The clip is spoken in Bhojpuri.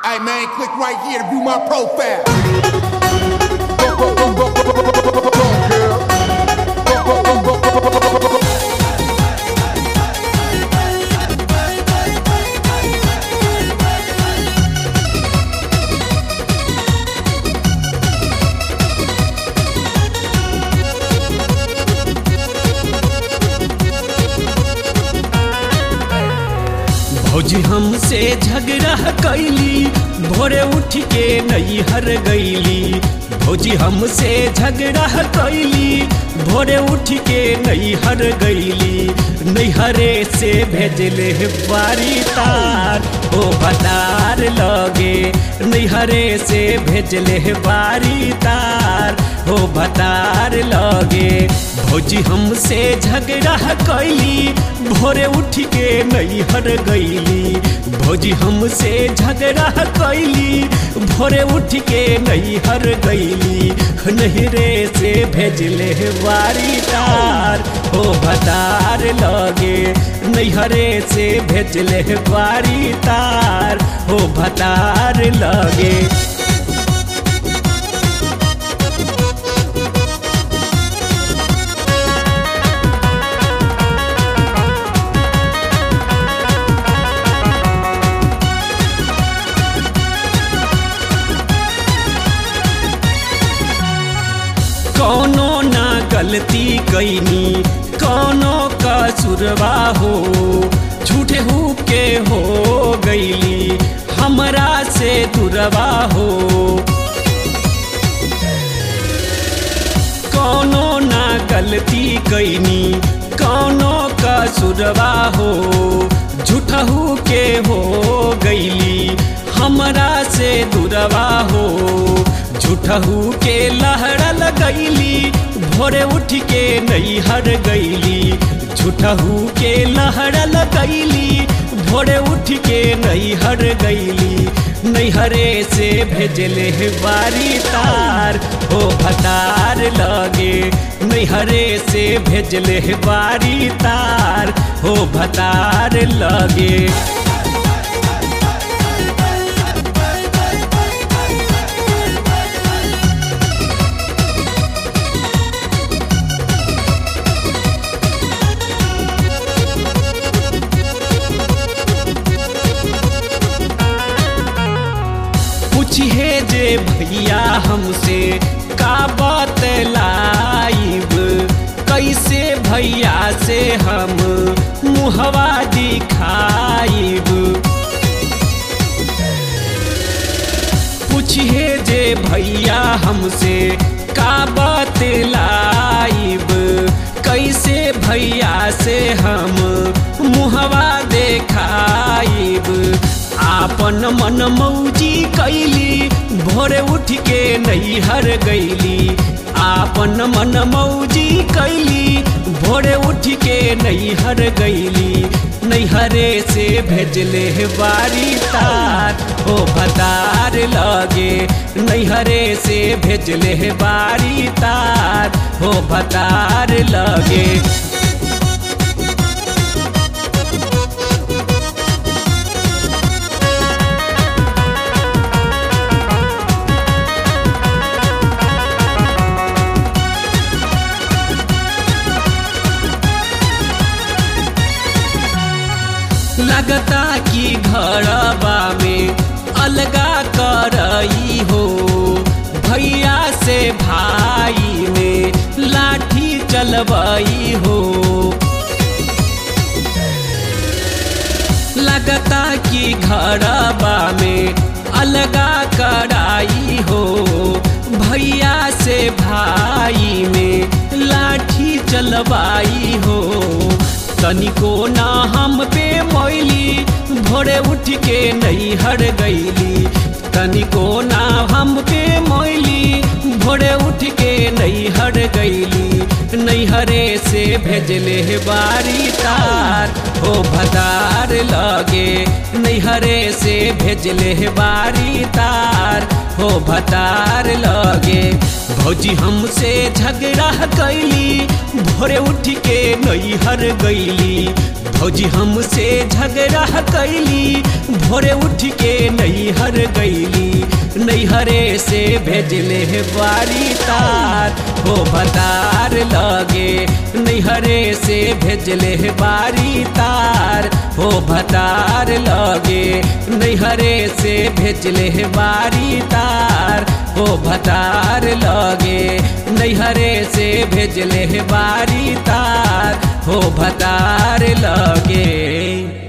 Hey man, click right here to view my profile. भौजी हमसे झगड़ा कैली भोरे उठ के नैहर गईली। भौजी हमसे झगड़ा कैली भोरे उठ के नैहर गईली। नैहरे से भेजले बारी तार ओ भतार लगे। नैहरे से भेजले बारी तार हो भतार लगे। भौजी हमसे झगड़ा कैली भोरे उठ के नैहर गईली। भौजी हमसे झगड़ा कैली भोरे उठ के नैहर गईली। नैहरे से भेजले बारी तार हो भतार लगे। नैहरे से भेजले बारी तार हो भतार लगे। कौनो ना गलती कैनी कौनो कसूरवा हो। झूठे हु के हो गईली हमरा से दूरवा हो। कौनो ना गलती कैनी कौनो कसूरवा हो। झूठा हु के हो गईली हमरा से दूरवा हो। झूठहू के लहरा लगैली भोरे उठ के नैहर गईली। झूठहू के लहरा लगैली भोरे उठ के नैहर गईली। नैहरे से भेजले बारी तार हो भतार लगे। नैहरे से भेजले बारी तार हो भतार लगे। पूछिए जे भैया हमसे का बतलाइब। कैसे भैया से हम मुहवा दिखाइब। पूछिए जे भैया हमसे का बतलाइब। कैसे भैया से हम मुहवा देखाइब। आपन मन मौजी कैली भोरे उठ के नैहर गईली। आपन मन मौजी कैली भोरे उठ के नैहर गईली। नैहरे से भेजले बारी तार हो भतार लगे। नैहरे से भेजले बारी तार हो भतार लगे। लगता कि घरबा में अलगा करई हो। भैया से भाई में लाठी चलबई हो। लगता कि घरबा में अलगा कराई हो। भैया से भाई में लाठी चलबाई हो। तनिको ना हम पे मोइली भोरे उठ के नैहर गईली। तनिको ना हम पे मोइली भोरे उठ के नैहर गईली। नैहरे से भेजले बारी तार हो भतार लगे। नैहरे से भेजले बारी तार हो भतार लगे। भौजी हमसे झगड़ा कैली भोरे उठ के नैहर गईली। भौजी हमसे झगड़ा कैली भोरे उठ के नैहर गईली नैहरे से भेजले बारी तार हो भतार लगे नैहरे से भेजले बारी तार हो भतार लगे नैहरे से भेजले बारी तार हो भतार लगे नैहरे से भेजले बारी तार हो भतार लगे।